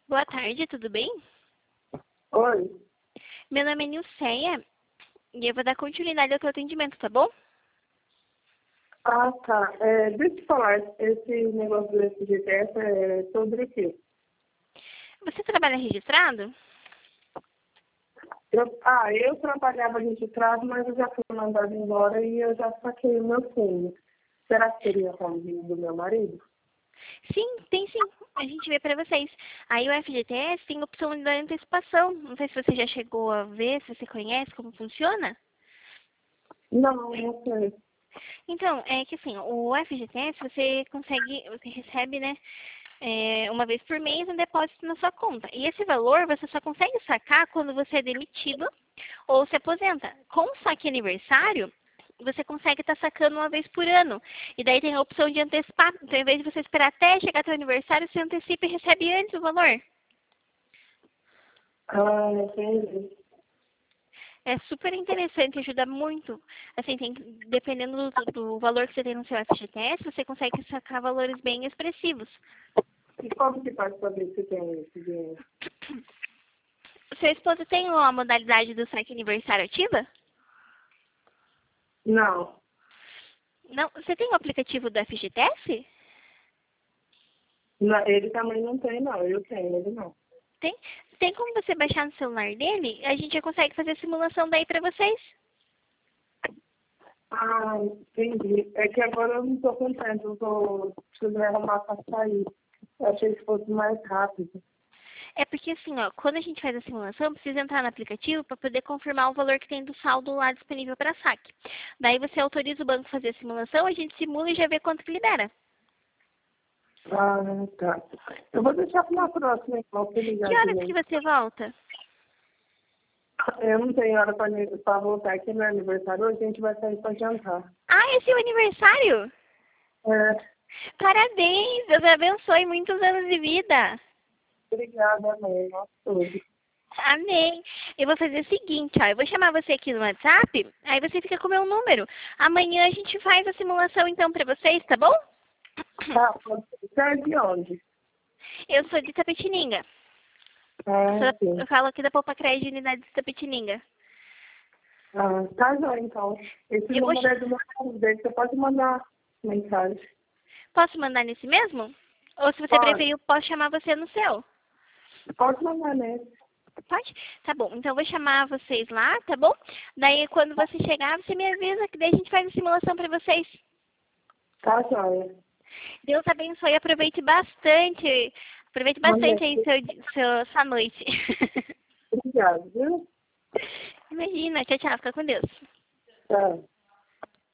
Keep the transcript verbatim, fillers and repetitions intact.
Boa tarde, tudo bem? Oi. Meu nome é Nilceia e eu vou dar continuidade ao teu atendimento, tá bom? Ah, tá. É, deixa eu te falar, esse negócio do F G T S é sobre o quê? Você trabalha registrado? Eu, ah, eu trabalhava registrado, mas eu já fui mandada embora e eu já saquei o meu fundo. Será que seria família do meu marido? Sim, tem sim. A gente vê pra vocês. Aí o F G T S tem a opção da antecipação. Não sei se você já chegou a ver, se você conhece como funciona. Não, não sei. Então, é que assim, o F G T S você consegue, você recebe, né, é, uma vez por mês um depósito na sua conta. E esse valor você só consegue sacar quando você é demitido ou se aposenta. Com o saque aniversário, você consegue estar sacando uma vez por ano. E daí tem a opção de antecipar. Então, em vez de você esperar até chegar teu aniversário, você antecipa e recebe antes o valor. Ah, entendi. É super interessante, ajuda muito. Assim, tem, dependendo do, do valor que você tem no seu F G T S, você consegue sacar valores bem expressivos. E como que faz para ver se tem esse dinheiro? Seu esposo tem a modalidade do saque aniversário ativa? Não. Não. Você tem o aplicativo do F G T S? Não, ele também não tem, não. Eu tenho, ele não. Tem. Tem como você baixar no celular dele? A gente já consegue fazer a simulação daí pra vocês. Ah, entendi. É que agora eu não estou com tempo, eu estou precisando arrumar para sair. Eu achei que fosse mais rápido. É porque assim, ó, quando a gente faz a simulação, precisa entrar no aplicativo para poder confirmar o valor que tem do saldo lá disponível para saque. Daí você autoriza o banco a fazer a simulação, a gente simula e já vê quanto que libera. Ah, tá. Eu vou deixar para uma próxima, então, se ligar Que de horas que novo. você volta? Eu não tenho hora para voltar aqui no aniversário, hoje a gente vai sair para jantar. Ah, esse é o aniversário? É, Parabéns, Deus abençoe muitos anos de vida. obrigada, mãe. Nossa, tudo. Amém. Eu vou fazer o seguinte, ó, eu vou chamar você aqui no WhatsApp, aí você fica com o meu número. Amanhã a gente faz a simulação então para vocês, tá bom? Tá, pode ser. Você é de onde? Eu sou de Tapetininga. Ah, Sou- sim. Eu falo aqui da Poupa Crédito de Unidade de Tapetininga. Ah, tá já, então. Esse Eu vou, número ch- é do meu marido, daí você pode mandar mensagem. posso mandar nesse mesmo? Ou se você Pode. preferir, eu posso chamar você no seu. Pode mandar nesse. Pode? Tá bom. Então eu vou chamar vocês lá, tá bom? Daí quando você chegar, você me avisa que daí a gente faz a simulação para vocês. Tá, joia. Deus abençoe e aproveite bastante. Aproveite Amém. bastante aí seu, di- seu, sua noite. Obrigado, viu? Imagina. Tchau, tchau. Fica com Deus. Tchau.